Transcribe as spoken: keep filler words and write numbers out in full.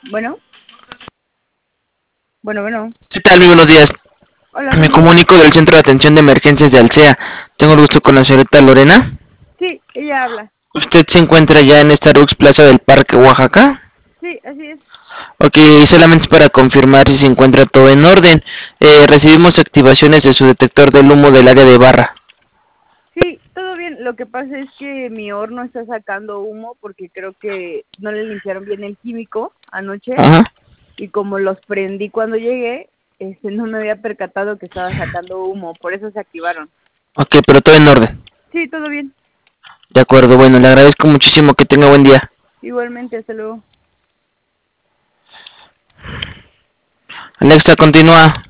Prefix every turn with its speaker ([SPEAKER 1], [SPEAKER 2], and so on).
[SPEAKER 1] Bueno. Bueno, bueno.
[SPEAKER 2] ¿Qué tal? Muy buenos días.
[SPEAKER 1] Hola.
[SPEAKER 2] Me comunico del Centro de Atención de Emergencias de Alsea. Tengo el gusto con la señorita Lorena.
[SPEAKER 1] Sí, ella habla.
[SPEAKER 2] ¿Usted se encuentra ya en Starbucks Plaza del Parque, Oaxaca?
[SPEAKER 1] Sí, así es.
[SPEAKER 2] Ok, solamente para confirmar si se encuentra todo en orden. Eh, recibimos activaciones de su detector del humo del área de barra.
[SPEAKER 1] Sí, todo bien. Lo que pasa es que mi horno está sacando humo porque creo que no le limpiaron bien el químico anoche.
[SPEAKER 2] Ajá.
[SPEAKER 1] Y como los prendí cuando llegué, este, no me había percatado que estaba sacando humo. Por eso se activaron.
[SPEAKER 2] Ok, pero todo en orden.
[SPEAKER 1] Sí, todo bien.
[SPEAKER 2] De acuerdo, bueno, le agradezco muchísimo, que tenga buen día.
[SPEAKER 1] Igualmente, hasta luego.
[SPEAKER 2] Alexa, continúa.